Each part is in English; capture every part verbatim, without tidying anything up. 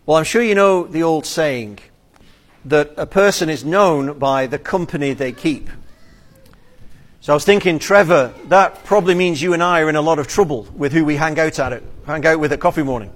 Well, I'm sure you know the old saying that a person is known by the company they keep. So I was thinking, Trevor, that probably means you and I are in a lot of trouble with who we hang out at it, hang out with at coffee morning.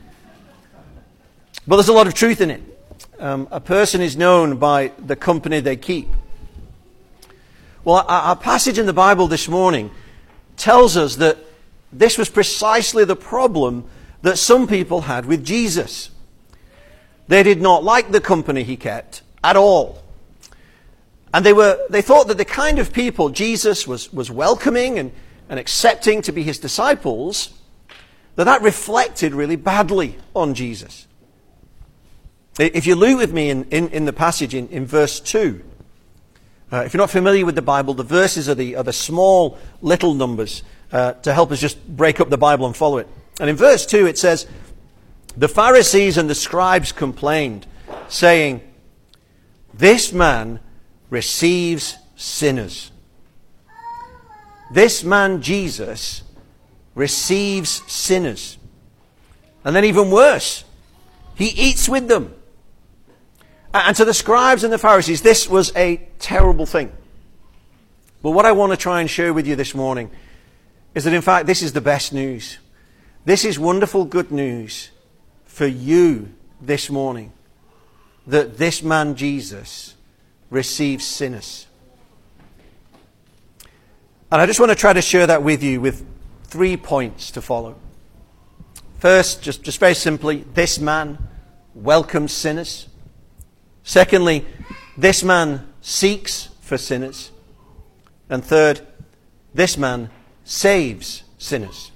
But there's a lot of truth in it. Um, a person is known by the company they keep. Well, our, our passage in the Bible this morning tells us that this was precisely the problem that some people had with Jesus. They did not like the company he kept at all. And they were they thought that the kind of people Jesus was, was welcoming and, and accepting to be his disciples, that that reflected really badly on Jesus. If you look with me in, in, in the passage in, in verse two, uh, if you're not familiar with the Bible, the verses are the, are the small little numbers uh, to help us just break up the Bible and follow it. And in verse two it says, "The Pharisees and the scribes complained, saying, 'This man receives sinners.'" This man, Jesus, receives sinners. And then even worse, he eats with them. And to the scribes and the Pharisees, this was a terrible thing. But what I want to try and share with you this morning is that, in fact, this is the best news. This is wonderful good news for you this morning, that this man, Jesus, receives sinners. And I just want to try to share that with you with three points to follow. First, just, just very simply, this man welcomes sinners. Secondly, this man seeks for sinners. And third, this man saves sinners.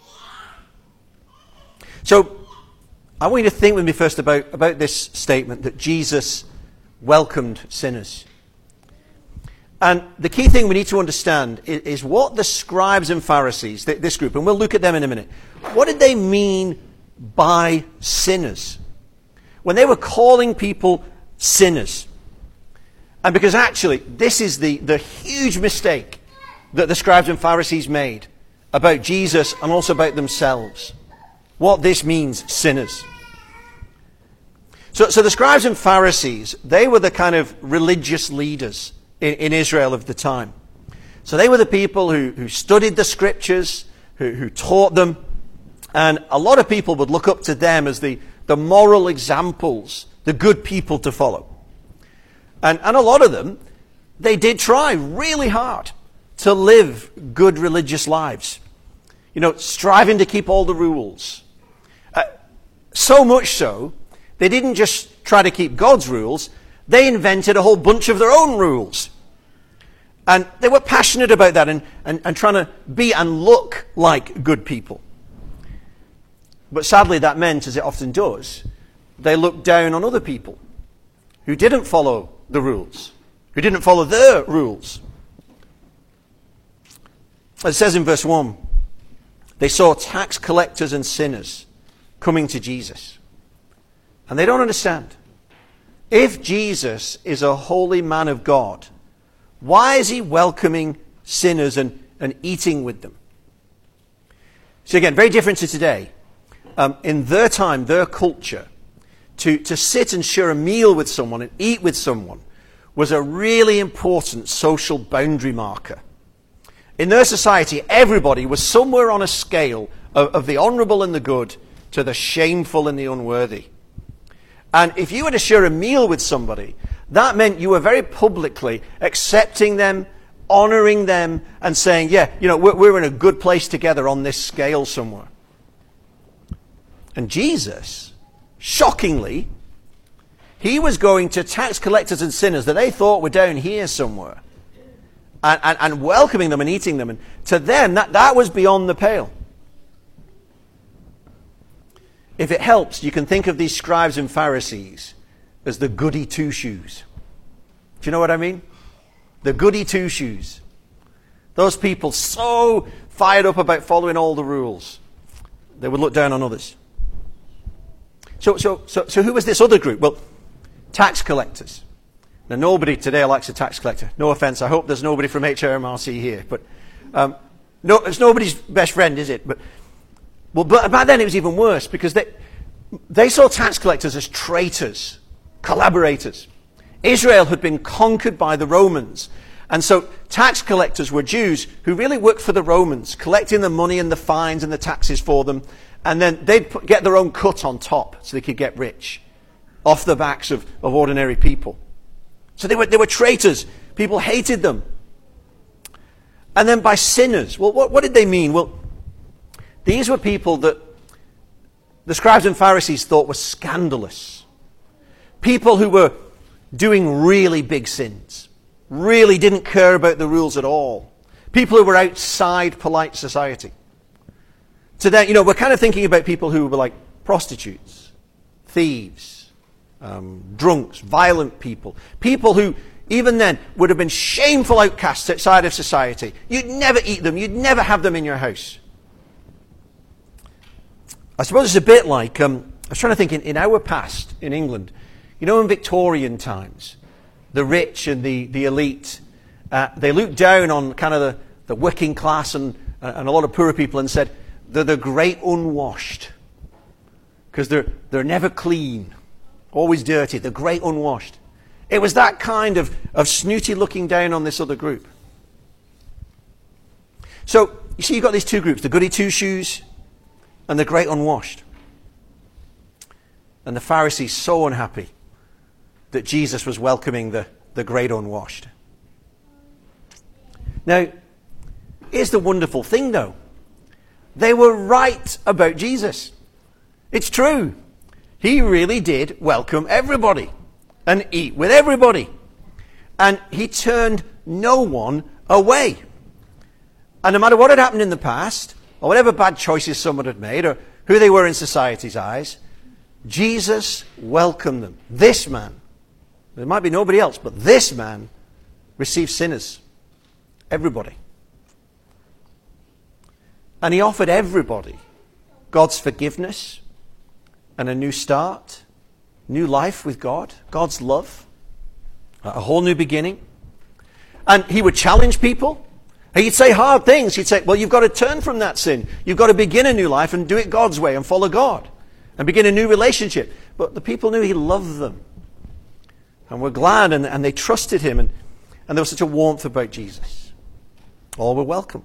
So, I want you to think with me first about, about this statement that Jesus welcomed sinners. And the key thing we need to understand is, is what the scribes and Pharisees, this group, and we'll look at them in a minute, what did they mean by sinners? When they were calling people sinners. And because actually, this is the, the huge mistake that the scribes and Pharisees made about Jesus and also about themselves. What this means, sinners. So, so the scribes and Pharisees, they were the kind of religious leaders in, in Israel of the time. So they were the people who, who studied the scriptures, who, who taught them. And a lot of people would look up to them as the, the moral examples, the good people to follow. And, and a lot of them, they did try really hard to live good religious lives. You know, striving to keep all the rules. Uh, so much so, they didn't just try to keep God's rules, they invented a whole bunch of their own rules. And they were passionate about that and, and, and trying to be and look like good people. But sadly that meant, as it often does, they looked down on other people who didn't follow the rules, who didn't follow their rules. It says in verse one, they saw tax collectors and sinners coming to Jesus. And they don't understand. If Jesus is a holy man of God, why is he welcoming sinners and, and eating with them? So again, very different to today. Um, in their time, their culture, to, to sit and share a meal with someone and eat with someone was a really important social boundary marker. In their society, everybody was somewhere on a scale of, of the honourable and the good to the shameful and the unworthy. And if you were to share a meal with somebody, that meant you were very publicly accepting them, honouring them, and saying, yeah, you know, we're, we're in a good place together on this scale somewhere. And Jesus, shockingly, he was going to tax collectors and sinners that they thought were down here somewhere. And, and, and welcoming them and eating them. And to them, that, that was beyond the pale. If it helps, you can think of these scribes and Pharisees as the goody two-shoes. Do you know what I mean? The goody two-shoes. Those people so fired up about following all the rules, they would look down on others. So, so, so, so who was this other group? Well, tax collectors. Now, nobody today likes a tax collector. No offense. I hope there's nobody from H M R C here. But um, no, it's nobody's best friend, is it? But well, but back then it was even worse because they, they saw tax collectors as traitors, collaborators. Israel had been conquered by the Romans. And so tax collectors were Jews who really worked for the Romans, collecting the money and the fines and the taxes for them. And then they'd put, get their own cut on top so they could get rich off the backs of, of ordinary people. So they were, they were traitors. People hated them. And then by sinners. Well, what, what did they mean? Well, these were people that the scribes and Pharisees thought were scandalous. People who were doing really big sins. Really didn't care about the rules at all. People who were outside polite society. Today, you know, we're kind of thinking about people who were like prostitutes, thieves, um, drunks, violent people. People who, even then, would have been shameful outcasts outside of society. You'd never eat them. You'd never have them in your house. I suppose it's a bit like, um, I was trying to think, in, in our past, in England, you know, in Victorian times, the rich and the, the elite, uh, they looked down on kind of the, the working class and, and a lot of poorer people and said, they're the great unwashed. Because they're, they're never clean, always dirty, the great unwashed. It was that kind of, of snooty looking down on this other group. So, you see, you've got these two groups, the goody two-shoes and the great unwashed. And the Pharisees so unhappy that Jesus was welcoming the, the great unwashed. Now, here's the wonderful thing though. They were right about Jesus. It's true. He really did welcome everybody and eat with everybody. And he turned no one away. And no matter what had happened in the past, or whatever bad choices someone had made, or who they were in society's eyes, Jesus welcomed them. This man, there might be nobody else, but this man received sinners. Everybody. And he offered everybody God's forgiveness and a new start, new life with God, God's love, a whole new beginning. And he would challenge people. He'd say hard things. He'd say, well, you've got to turn from that sin. You've got to begin a new life and do it God's way and follow God and begin a new relationship. But the people knew he loved them and were glad and, and they trusted him. And, and there was such a warmth about Jesus. All were welcome.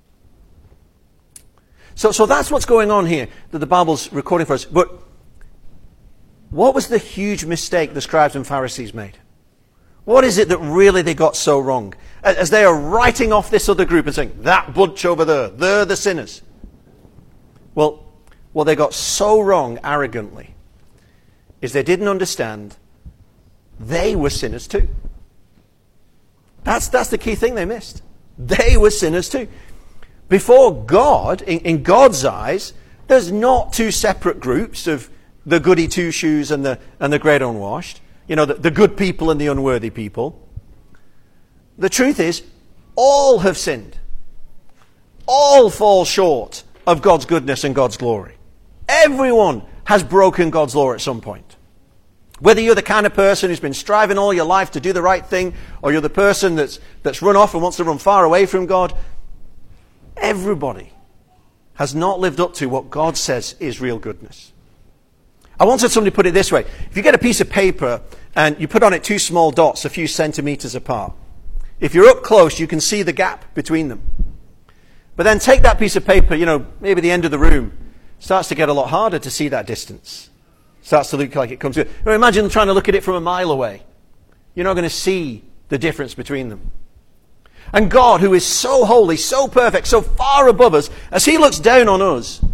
So, so that's what's going on here that the Bible's recording for us. But what was the huge mistake the scribes and Pharisees made? What is it that really they got so wrong? As they are writing off this other group and saying, that bunch over there, they're the sinners. Well, what they got so wrong arrogantly is they didn't understand they were sinners too. That's, that's the key thing they missed. They were sinners too. Before God, in, in God's eyes, there's not two separate groups of the goody two-shoes and the, and the great unwashed. You know, the, the good people and the unworthy people. The truth is, all have sinned. All fall short of God's goodness and God's glory. Everyone has broken God's law at some point. Whether you're the kind of person who's been striving all your life to do the right thing, or you're the person that's, that's run off and wants to run far away from God, everybody has not lived up to what God says is real goodness. I once had somebody put it this way. If you get a piece of paper and you put on it two small dots a few centimeters apart, if you're up close, you can see the gap between them. But then take that piece of paper, you know, maybe the end of the room, starts to get a lot harder to see that distance. Starts to look like it comes through. Now imagine trying to look at it from a mile away. You're not going to see the difference between them. And God, who is so holy, so perfect, so far above us, as he looks down on us,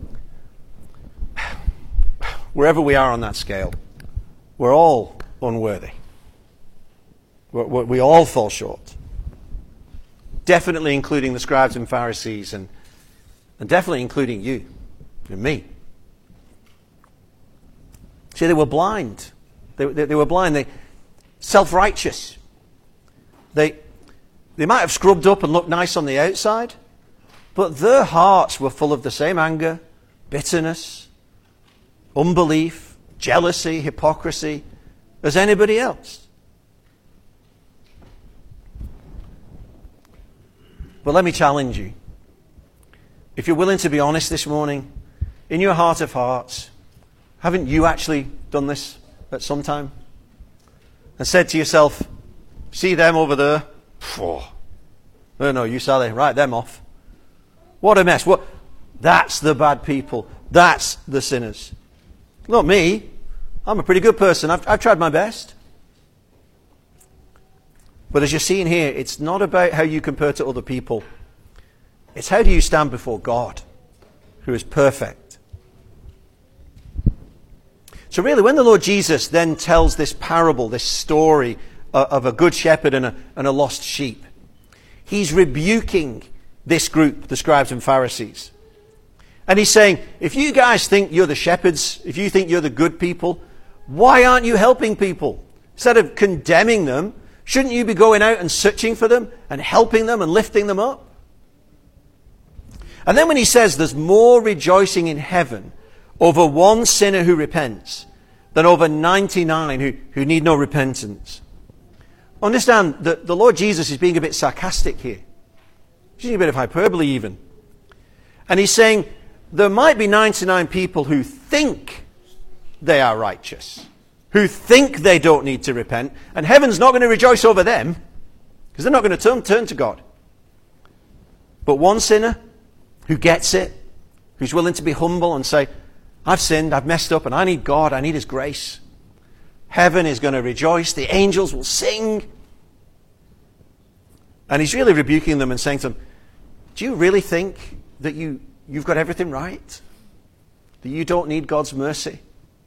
wherever we are on that scale, we're all unworthy. We're, we're, we all fall short. Definitely including the scribes and Pharisees, and, and definitely including you and me. See, they were blind. They, they, they were blind. They self-righteous. They, they might have scrubbed up and looked nice on the outside, but their hearts were full of the same anger, bitterness, unbelief, jealousy, hypocrisy as anybody else. But let me challenge you. If you're willing to be honest this morning, in your heart of hearts, Haven't you actually done this at some time? And said to yourself, see them over there? Oh, no, no, you Sally, write them off. What a mess. What? That's the bad people. That's the sinners. Not me. I'm a pretty good person. I've, I've tried my best. But as you're seeing here, it's not about how you compare to other people. It's how do you stand before God, who is perfect. So really, when the Lord Jesus then tells this parable, this story of a good shepherd and a, and a lost sheep, he's rebuking this group, the scribes and Pharisees. And he's saying, if you guys think you're the shepherds, if you think you're the good people, why aren't you helping people? Instead of condemning them, shouldn't you be going out and searching for them and helping them and lifting them up? And then when he says there's more rejoicing in heaven over one sinner who repents than over ninety-nine who, who need no repentance. Understand that the Lord Jesus is being a bit sarcastic here. He's using a bit of hyperbole even. And he's saying there might be ninety-nine people who think they are righteous, who think they don't need to repent, and heaven's not going to rejoice over them because they're not going to turn, turn to God. But one sinner who gets it, who's willing to be humble and say, I've sinned, I've messed up, and I need God, I need His grace. Heaven is going to rejoice, the angels will sing. And he's really rebuking them and saying to them, do you really think that you, you've got everything right? That you don't need God's mercy?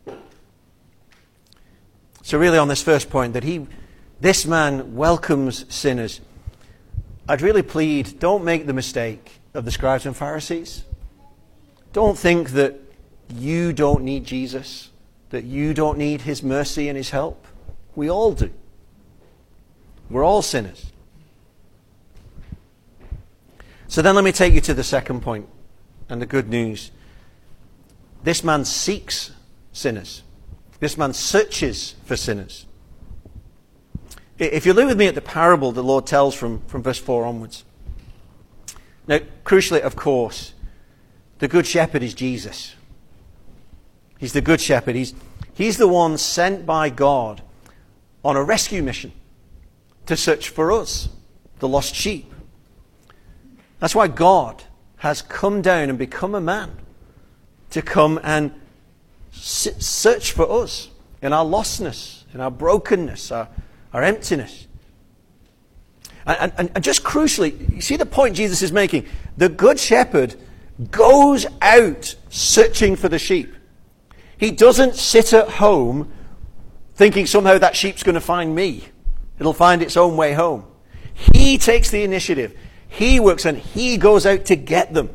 So really on this first point, that he, this man welcomes sinners, I'd really plead, don't make the mistake of the scribes and Pharisees. Don't think that you don't need Jesus, that you don't need His mercy and His help. We all do. We're all sinners. So then let me take you to the second point and the good news. This man seeks sinners. This man searches for sinners. If you look with me at the parable the Lord tells from, from verse four onwards. Now, crucially, of course, the Good Shepherd is Jesus. He's the Good Shepherd. He's, he's the one sent by God on a rescue mission to search for us, the lost sheep. That's why God has come down and become a man to come and search for us in our lostness, in our brokenness, our, our emptiness. And, and, and just crucially, you see the point Jesus is making? The Good Shepherd goes out searching for the sheep. He doesn't sit at home thinking somehow that sheep's going to find me. It'll find its own way home. He takes the initiative. He works and he goes out to get them.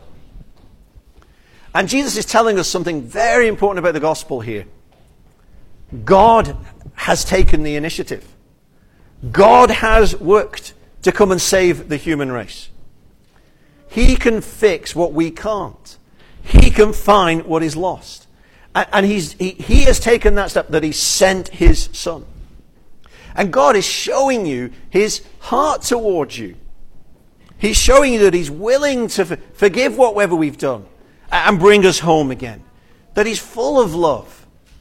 And Jesus is telling us something very important about the gospel here. God has taken the initiative. God has worked to come and save the human race. He can fix what we can't. He can find what is lost. And he's, he, he has taken that step that He sent His Son. And God is showing you His heart towards you. He's showing you that He's willing to forgive whatever we've done and bring us home again. That He's full of love.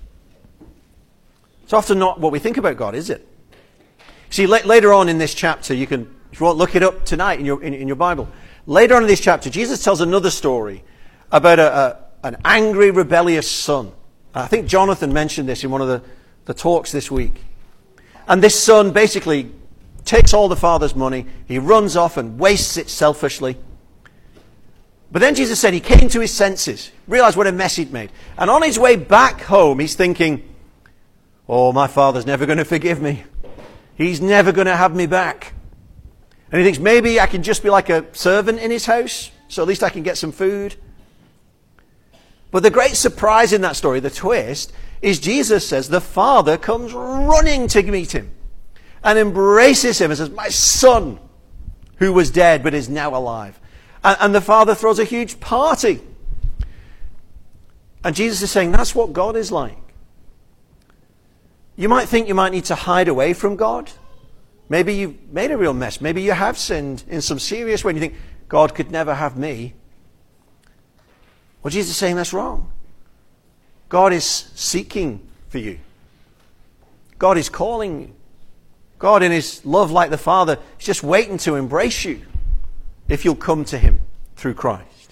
It's often not what we think about God, is it? See, la- later on in this chapter, you can, if you want, look it up tonight in your, in, in your Bible. Later on in this chapter, Jesus tells another story about a, a, an angry, rebellious son. I think Jonathan mentioned this in one of the, the talks this week. And this son basically takes all the father's money, he runs off and wastes it selfishly. But then Jesus said he came to his senses, realized what a mess he'd made. And on his way back home, he's thinking, oh, my father's never going to forgive me. He's never going to have me back. And he thinks, maybe I can just be like a servant in his house, so at least I can get some food. But the great surprise in that story, the twist, is Jesus says the father comes running to meet him and embraces him and says, my son, who was dead but is now alive. And, and the father throws a huge party. And Jesus is saying, that's what God is like. You might think you might need to hide away from God. Maybe you've made a real mess. Maybe you have sinned in some serious way and you think, God could never have me. Well, Jesus is saying that's wrong. God is seeking for you. God is calling you. God, in his love like the Father, is just waiting to embrace you if you'll come to him through Christ.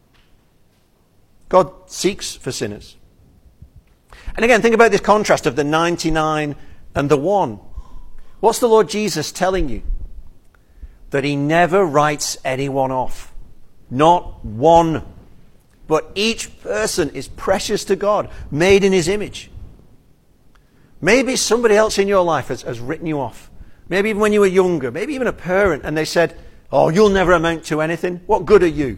God seeks for sinners. And again, think about this contrast of the ninety-nine and the one. What's the Lord Jesus telling you? That he never writes anyone off. Not one. But each person is precious to God, made in his image. Maybe somebody else in your life has, has written you off. Maybe even when you were younger. Maybe even a parent. And they said, oh, you'll never amount to anything. What good are you?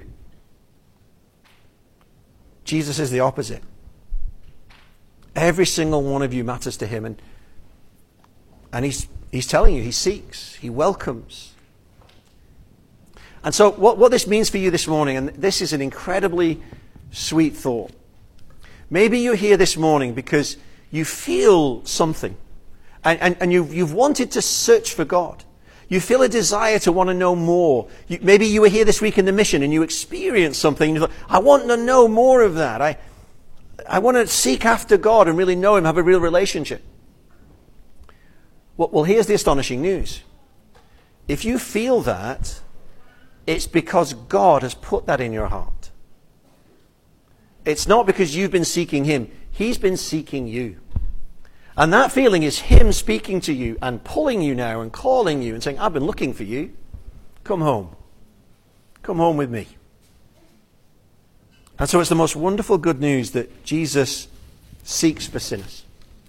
Jesus is the opposite. Every single one of you matters to him. And, and he's, he's telling you, he seeks, he welcomes. And so what, what this means for you this morning, and this is an incredibly sweet thought. Maybe you're here this morning because you feel something. And, and, and you've, you've wanted to search for God. You feel a desire to want to know more. You, maybe you were here this week in the mission and you experienced something. And you thought, I want to know more of that. I, I want to seek after God and really know him, have a real relationship. Well, well, here's the astonishing news. If you feel that, it's because God has put that in your heart. It's not because you've been seeking him. He's been seeking you. And that feeling is him speaking to you and pulling you now and calling you and saying, I've been looking for you. Come home. Come home with me. And so it's the most wonderful good news that Jesus seeks for sinners.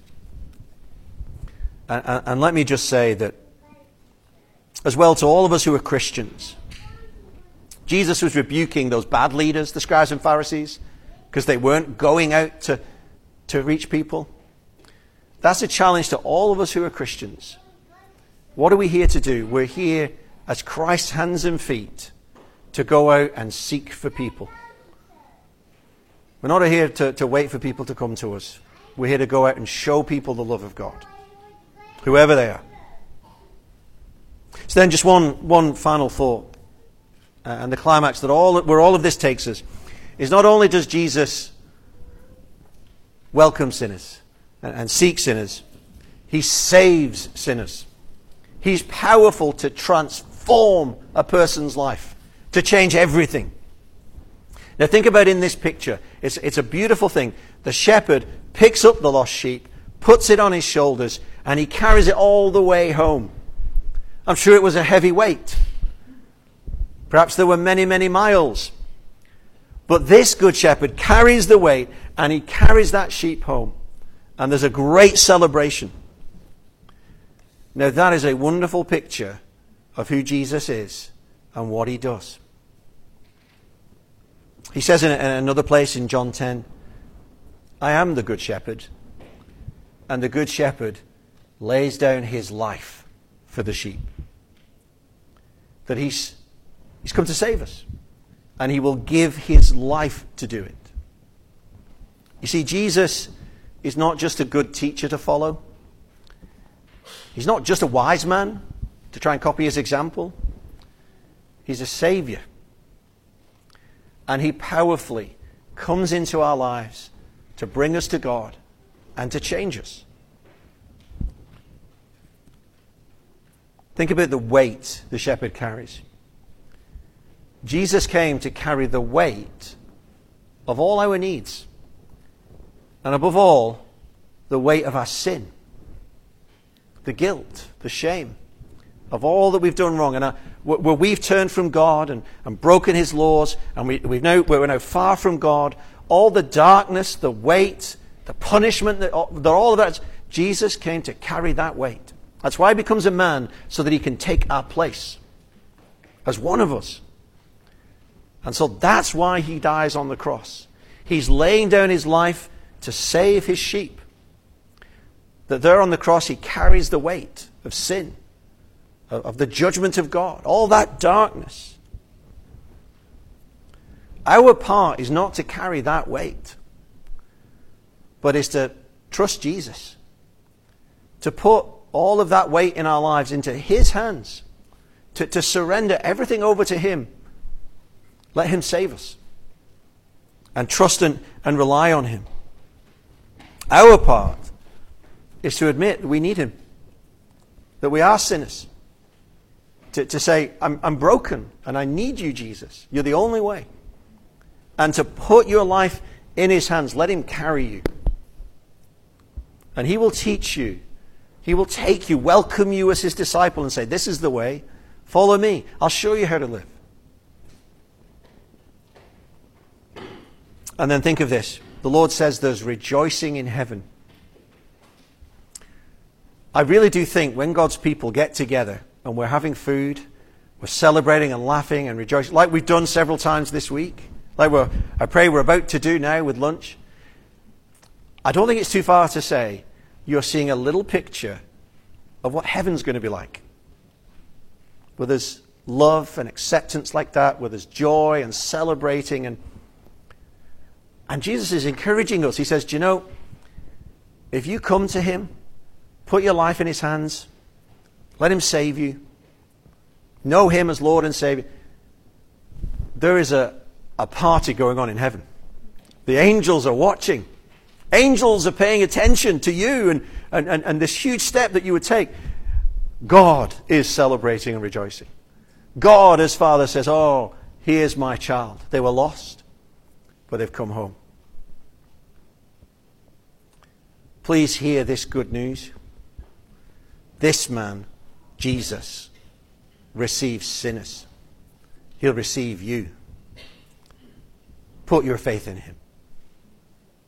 And, and, and let me just say that as well to all of us who are Christians, Jesus was rebuking those bad leaders, the scribes and Pharisees, because they weren't going out to, to reach people. That's a challenge to all of us who are Christians. What are we here to do? We're here as Christ's hands and feet to go out and seek for people. We're not here to, to wait for people to come to us. We're here to go out and show people the love of God, whoever they are. So then just one, one final thought. Uh, and the climax that all where all of this takes us is not only does Jesus welcome sinners and, and seek sinners, he saves sinners. He's powerful to transform a person's life, to change everything. Now think about in this picture. It's, it's a beautiful thing. The shepherd picks up the lost sheep, puts it on his shoulders, and he carries it all the way home. I'm sure it was a heavy weight. Perhaps there were many, many miles. But this good shepherd carries the weight, and he carries that sheep home. And there's a great celebration. Now that is a wonderful picture of who Jesus is and what he does. He says in another place in John ten, I am the good shepherd, and the good shepherd lays down his life for the sheep. That he's, he's come to save us, and he will give his life to do it. You see, Jesus is not just a good teacher to follow. He's not just a wise man to try and copy his example. He's a Savior. And he powerfully comes into our lives to bring us to God and to change us. Think about the weight the shepherd carries. Jesus came to carry the weight of all our needs. And above all, the weight of our sin. The guilt, the shame of all that we've done wrong. And our, where we've turned from God and, and broken his laws, and we, we've now, we're now far from God, all the darkness, the weight, the punishment, that, that all of that, Jesus came to carry that weight. That's why he becomes a man, so that he can take our place as one of us. And so that's why he dies on the cross. He's laying down his life to save his sheep. That there on the cross he carries the weight of sin, of the judgment of God, all that darkness. Our part is not to carry that weight, but is to trust Jesus, to put all of that weight in our lives into his hands, to, to surrender everything over to him. Let him save us, and trust and, and rely on him. Our part is to admit that we need him, that we are sinners. To, to say, I'm, I'm broken and I need you, Jesus. You're the only way. And to put your life in his hands. Let him carry you. And he will teach you. He will take you, welcome you as his disciple and say, this is the way. Follow me. I'll show you how to live. And then think of this. The Lord says there's rejoicing in heaven. I really do think when God's people get together and we're having food, we're celebrating and laughing and rejoicing, like we've done several times this week, like we're, I pray we're about to do now with lunch, I don't think it's too far to say you're seeing a little picture of what heaven's going to be like. Where there's love and acceptance like that, where there's joy and celebrating. And, and Jesus is encouraging us. He says, do you know, if you come to him, put your life in his hands, let him save you, know him as Lord and Savior, there is a, a party going on in heaven. The angels are watching. Angels are paying attention to you and, and, and, and this huge step that you would take. God is celebrating and rejoicing. God, as Father, says, oh, here's my child. They were lost, but they've come home. Please hear this good news. This man, Jesus, receives sinners. He'll receive you. Put your faith in him.